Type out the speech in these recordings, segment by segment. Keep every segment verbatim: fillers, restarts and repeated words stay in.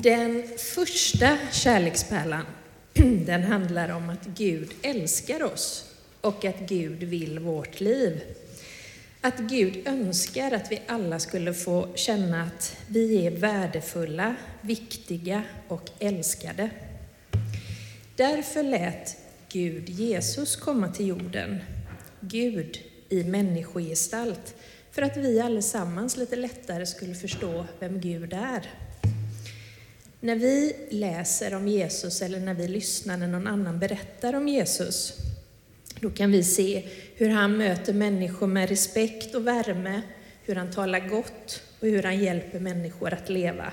Den första kärlekspärlan, den handlar om att Gud älskar oss och att Gud vill vårt liv. Att Gud önskar att vi alla skulle få känna att vi är värdefulla, viktiga och älskade. Därför lät Gud Jesus komma till jorden, Gud i människogestalt, för att vi allesammans lite lättare skulle förstå vem Gud är. När vi läser om Jesus eller när vi lyssnar när någon annan berättar om Jesus, då kan vi se hur han möter människor med respekt och värme, hur han talar gott och hur han hjälper människor att leva.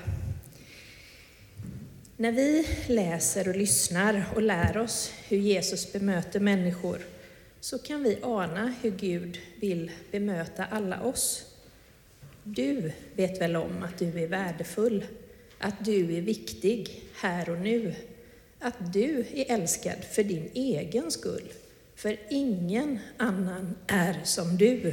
När vi läser och lyssnar och lär oss hur Jesus bemöter människor, så kan vi ana hur Gud vill bemöta alla oss. Du vet väl om att du är värdefull, att du är viktig här och nu, att du är älskad för din egen skull, för ingen annan är som du.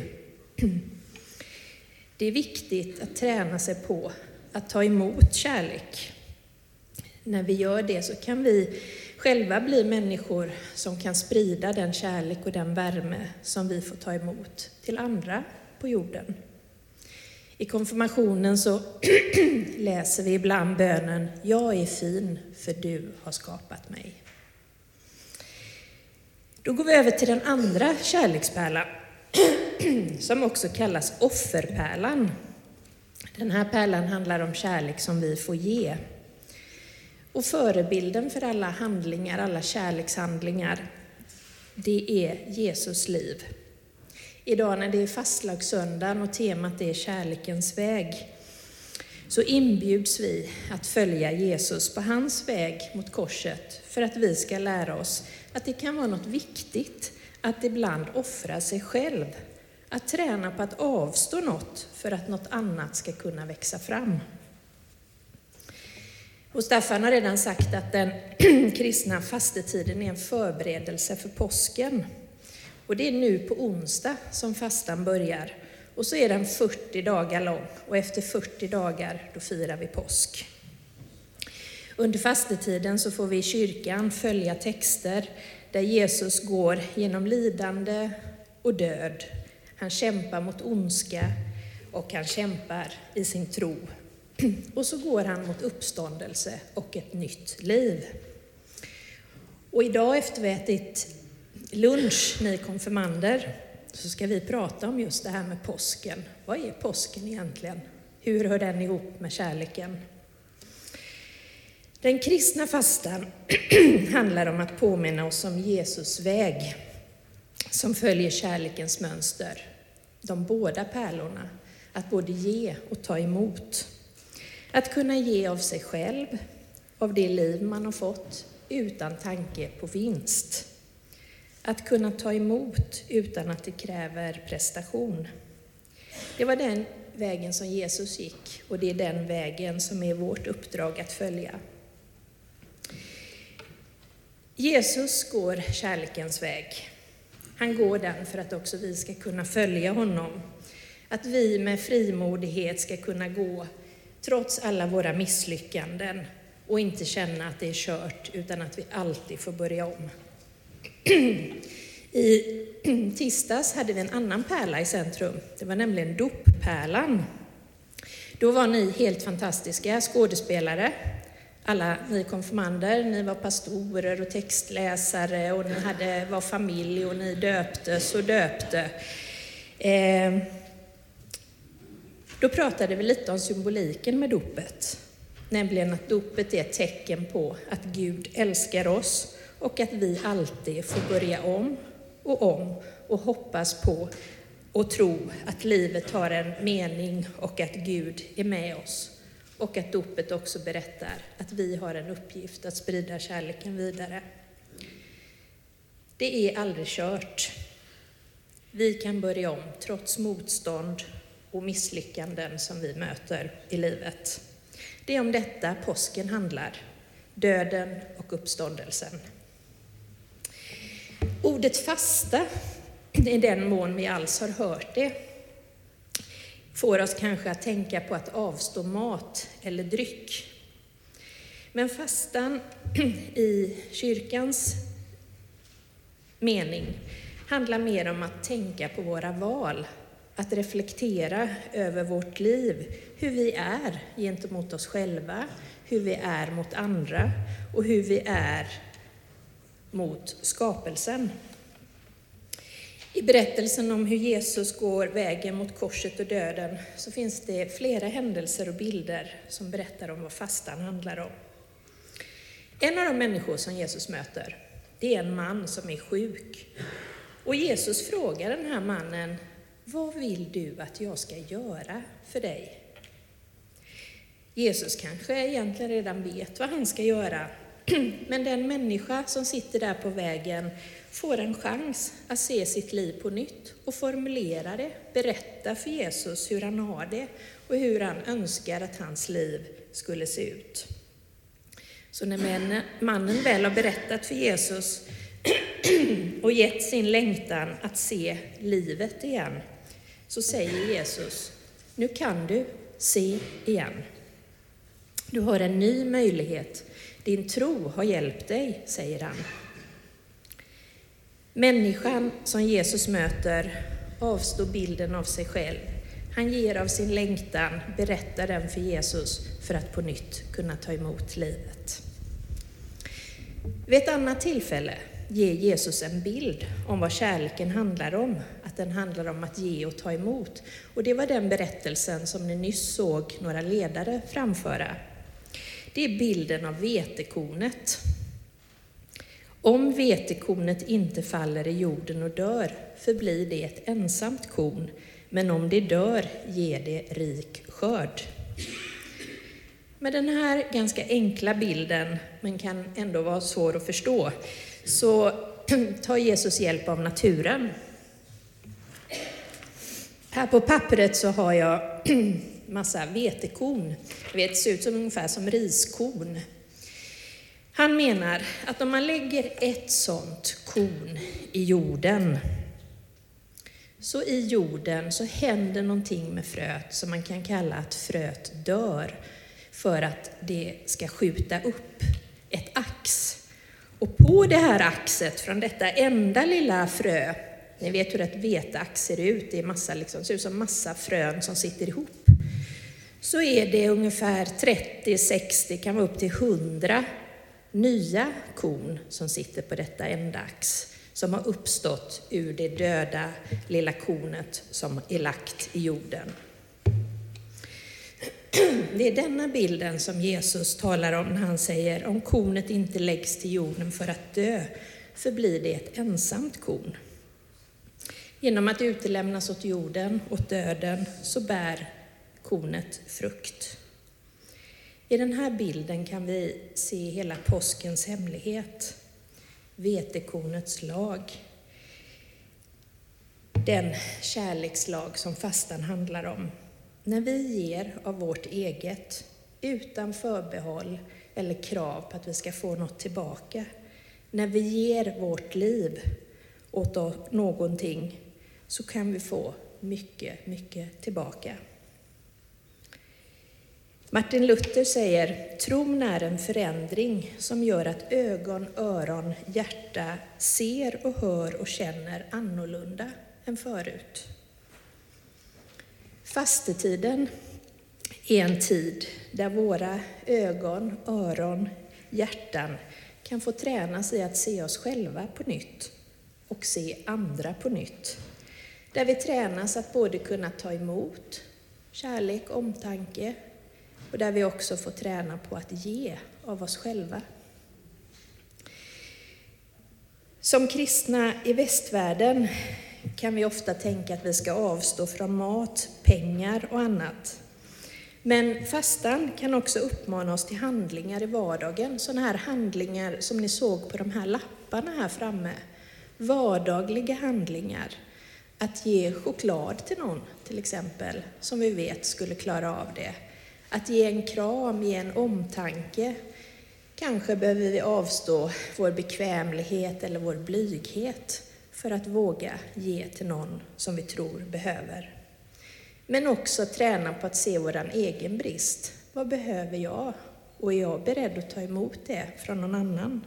Det är viktigt att träna sig på att ta emot kärlek. När vi gör det så kan vi själva bli människor som kan sprida den kärlek och den värme som vi får ta emot till andra på jorden. I konfirmationen så läser vi ibland bönen: jag är fin för du har skapat mig. Då går vi över till den andra kärlekspärlan som också kallas offerpärlan. Den här pärlan handlar om kärlek som vi får ge. Och förebilden för alla handlingar, alla kärlekshandlingar, det är Jesus liv. Idag när det är fastlagssöndagen och temat är kärlekens väg, så inbjuds vi att följa Jesus på hans väg mot korset, för att vi ska lära oss att det kan vara något viktigt att ibland offra sig själv, att träna på att avstå något för att något annat ska kunna växa fram. Och Staffan har redan sagt att den kristna fastetiden är en förberedelse för påsken. Och det är nu på onsdag som fastan börjar. Och så är den fyrtio dagar lång. Och efter fyrtio dagar då firar vi påsk. Under fastetiden så får vi i kyrkan följa texter där Jesus går genom lidande och död. Han kämpar mot ondska och han kämpar i sin tro. Och så går han mot uppståndelse och ett nytt liv. Och idag efter vi ätit lunch, ni konfirmander, så ska vi prata om just det här med påsken. Vad är påsken egentligen? Hur hör den ihop med kärleken? Den kristna fastan handlar om att påminna oss om Jesus väg som följer kärlekens mönster. De båda pärlorna, att både ge och ta emot. Att kunna ge av sig själv, av det liv man har fått, utan tanke på vinst. Att kunna ta emot utan att det kräver prestation. Det var den vägen som Jesus gick, och det är den vägen som är vårt uppdrag att följa. Jesus går kärlekens väg. Han går den för att också vi ska kunna följa honom. Att vi med frimodighet ska kunna gå trots alla våra misslyckanden och inte känna att det är kört, utan att vi alltid får börja om. I tisdags hade vi en annan pärla i centrum. Det var nämligen doppärlan. Då var ni helt fantastiska skådespelare. Alla ni konfirmander, ni var pastorer och textläsare och ni hade, var familj och ni döptes och döpte. Eh, Då pratade vi lite om symboliken med dopet. Nämligen att dopet är ett tecken på att Gud älskar oss och att vi alltid får börja om och om och hoppas på och tro att livet har en mening och att Gud är med oss. Och att dopet också berättar att vi har en uppgift att sprida kärleken vidare. Det är aldrig kört. Vi kan börja om trots motstånd och misslyckanden som vi möter i livet. Det är om detta påsken handlar. Döden och uppståndelsen. Ordet fasta, i den mån vi alls har hört det, får oss kanske att tänka på att avstå mat eller dryck. Men fastan i kyrkans mening handlar mer om att tänka på våra val, att reflektera över vårt liv, hur vi är gentemot oss själva, hur vi är mot andra och hur vi är mot skapelsen. I berättelsen om hur Jesus går vägen mot korset och döden så finns det flera händelser och bilder som berättar om vad fastan handlar om. En av de människor som Jesus möter, det är en man som är sjuk. Och Jesus frågar den här mannen, vad vill du att jag ska göra för dig? Jesus kanske egentligen redan vet vad han ska göra. Men den människa som sitter där på vägen får en chans att se sitt liv på nytt och formulera det, berätta för Jesus hur han har det och hur han önskar att hans liv skulle se ut. Så när mannen väl har berättat för Jesus och gett sin längtan att se livet igen, så säger Jesus, nu kan du se igen. Du har en ny möjlighet. Din tro har hjälpt dig, säger han. Människan som Jesus möter avstår bilden av sig själv. Han ger av sin längtan, berättar den för Jesus för att på nytt kunna ta emot livet. Vid ett annat tillfälle ger Jesus en bild om vad kärleken handlar om. Att den handlar om att ge och ta emot. Och det var den berättelsen som ni nyss såg några ledare framföra. Det är bilden av vetekornet. Om vetekornet inte faller i jorden och dör förblir det ett ensamt korn. Men om det dör ger det rik skörd. Med den här ganska enkla bilden, men kan ändå vara svår att förstå, så tar Jesus hjälp av naturen. Här på pappret så har jag massa vetekorn. Det ser ut som ungefär som riskorn. Han menar att om man lägger ett sånt korn i jorden, så i jorden så händer någonting med fröet som man kan kalla att fröet dör för att det ska skjuta upp ett ax. Och på det här axet från detta enda lilla frö, ni vet hur ett veteax ser ut, det är massa, liksom, ser ut som massa frön som sitter ihop. Så är det ungefär trettio, sextio, kan vara upp till hundra nya korn som sitter på detta enda ax. Som har uppstått ur det döda lilla kornet som är lagt i jorden. Det är denna bilden som Jesus talar om när han säger, om kornet inte läggs till jorden för att dö, förblir det ett ensamt korn. Genom att utelämnas åt jorden, åt döden, så bär kornet frukt. I den här bilden kan vi se hela påskens hemlighet. Vetekornets lag. Den kärlekslag som fastan handlar om. När vi ger av vårt eget, utan förbehåll eller krav på att vi ska få något tillbaka. När vi ger vårt liv åt någonting, så kan vi få mycket, mycket tillbaka. Martin Luther säger, tron är en förändring som gör att ögon, öron, hjärta ser och hör och känner annorlunda än förut. Fastetiden är en tid där våra ögon, öron, hjärtan kan få tränas i att se oss själva på nytt och se andra på nytt. Där vi tränas att både kunna ta emot kärlek, omtanke, och där vi också får träna på att ge av oss själva. Som kristna i västvärlden kan vi ofta tänka att vi ska avstå från mat, pengar och annat. Men fastan kan också uppmana oss till handlingar i vardagen. Sådana här handlingar som ni såg på de här lapparna här framme. Vardagliga handlingar. Att ge choklad till någon till exempel, som vi vet skulle klara av det. Att ge en kram, ge en omtanke. Kanske behöver vi avstå vår bekvämlighet eller vår blyghet för att våga ge till någon som vi tror behöver. Men också träna på att se vår egen brist. Vad behöver jag? Och är jag beredd att ta emot det från någon annan?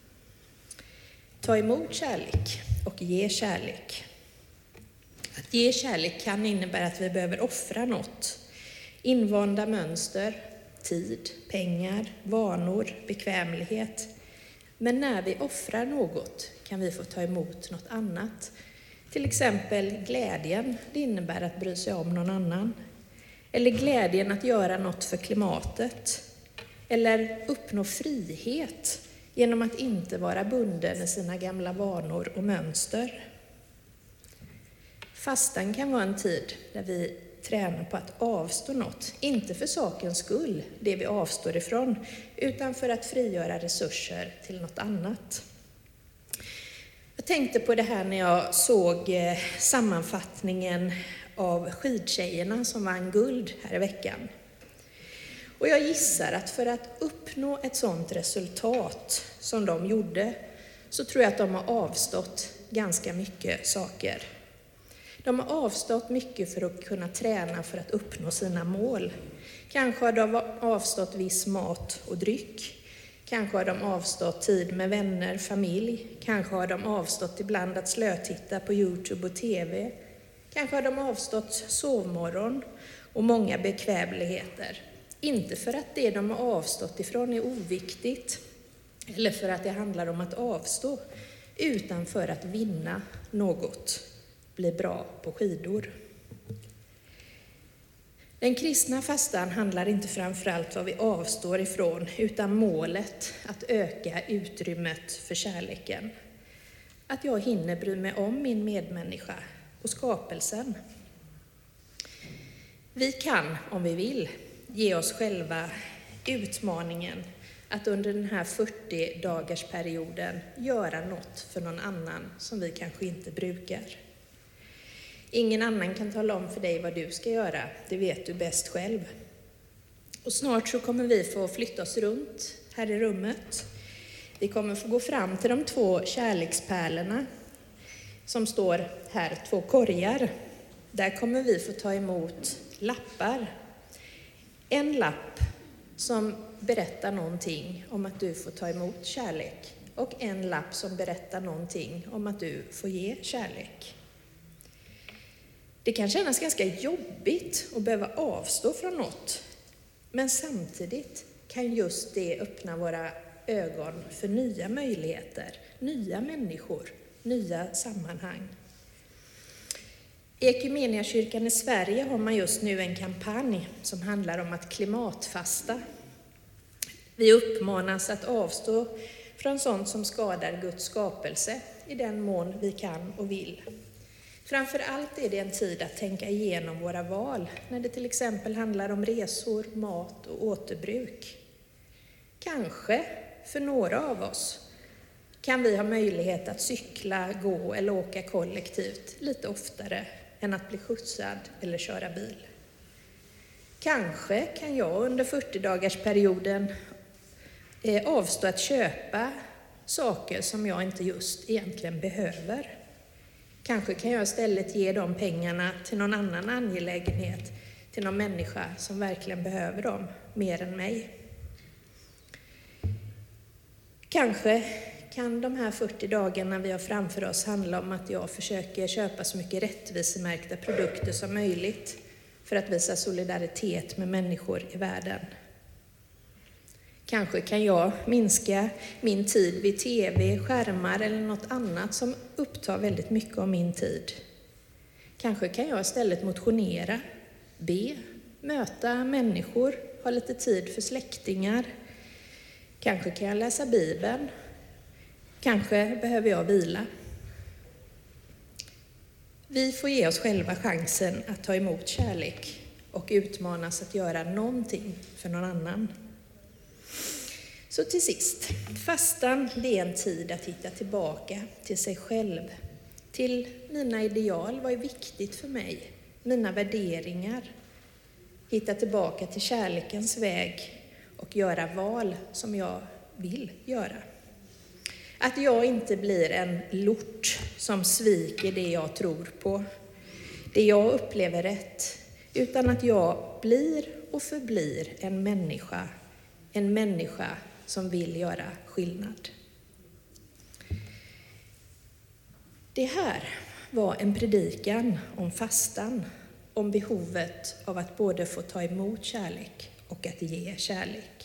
Ta emot kärlek och ge kärlek. Att ge kärlek kan innebära att vi behöver offra något. Invanda mönster, tid, pengar, vanor, bekvämlighet. Men när vi offrar något kan vi få ta emot något annat. Till exempel glädjen, det innebär att bry sig om någon annan. Eller glädjen att göra något för klimatet. Eller uppnå frihet genom att inte vara bunden i sina gamla vanor och mönster. Fastan kan vara en tid där vi tränar på att avstå något. Inte för sakens skull, det vi avstår ifrån, utan för att frigöra resurser till något annat. Jag tänkte på det här när jag såg sammanfattningen av skidtjejerna som vann guld här i veckan. Och jag gissar att för att uppnå ett sådant resultat som de gjorde så tror jag att de har avstått ganska mycket saker. De har avstått mycket för att kunna träna för att uppnå sina mål. Kanske har de avstått viss mat och dryck. Kanske har de avstått tid med vänner, familj. Kanske har de avstått ibland att slötitta på YouTube och tv. Kanske har de avstått sovmorgon och många bekvämligheter. Inte för att det de har avstått ifrån är oviktigt eller för att det handlar om att avstå, utan för att vinna något, bli bra på skidor. Den kristna fastan handlar inte framförallt vad vi avstår ifrån, utan målet att öka utrymmet för kärleken. Att jag hinner bry mig om min medmänniska och skapelsen. Vi kan, om vi vill, ge oss själva utmaningen att under den här fyrtio dagars perioden göra något för någon annan som vi kanske inte brukar. Ingen annan kan tala om för dig vad du ska göra, det vet du bäst själv. Och snart så kommer vi få flytta oss runt här i rummet. Vi kommer få gå fram till de två kärlekspärlorna som står här, två korgar. Där kommer vi få ta emot lappar. En lapp som berättar någonting om att du får ta emot kärlek. Och en lapp som berättar någonting om att du får ge kärlek. Det kan kännas ganska jobbigt att behöva avstå från något. Men samtidigt kan just det öppna våra ögon för nya möjligheter, nya människor, nya sammanhang. I Equmeniakyrkan i Sverige har man just nu en kampanj som handlar om att klimatfasta. Vi uppmanas att avstå från sånt som skadar Guds skapelse i den mån vi kan och vill. Framför allt är det en tid att tänka igenom våra val när det till exempel handlar om resor, mat och återbruk. Kanske för några av oss kan vi ha möjlighet att cykla, gå eller åka kollektivt lite oftare än att bli skjutsad eller köra bil. Kanske kan jag under fyrtio dagars perioden avstå att köpa saker som jag inte just egentligen behöver. Kanske kan jag istället ge de pengarna till någon annan angelägenhet, till någon människa som verkligen behöver dem mer än mig. Kanske kan de här fyrtio dagarna vi har framför oss handla om att jag försöker köpa så mycket rättvisemärkta produkter som möjligt för att visa solidaritet med människor i världen. Kanske kan jag minska min tid vid tv, skärmar eller något annat som upptar väldigt mycket av min tid. Kanske kan jag istället motionera, be, möta människor, ha lite tid för släktingar. Kanske kan jag läsa Bibeln. Kanske behöver jag vila. Vi får ge oss själva chansen att ta emot kärlek och utmanas att göra någonting för någon annan. Så till sist, fastan det är en tid att hitta tillbaka till sig själv. Till mina ideal, vad är viktigt för mig? Mina värderingar. Hitta tillbaka till kärlekens väg och göra val som jag vill göra. Att jag inte blir en lort som sviker det jag tror på, det jag upplever rätt, utan att jag blir och förblir en människa en människa som vill göra skillnad. Det här var en predikan om fastan, om behovet av att både få ta emot kärlek och att ge kärlek.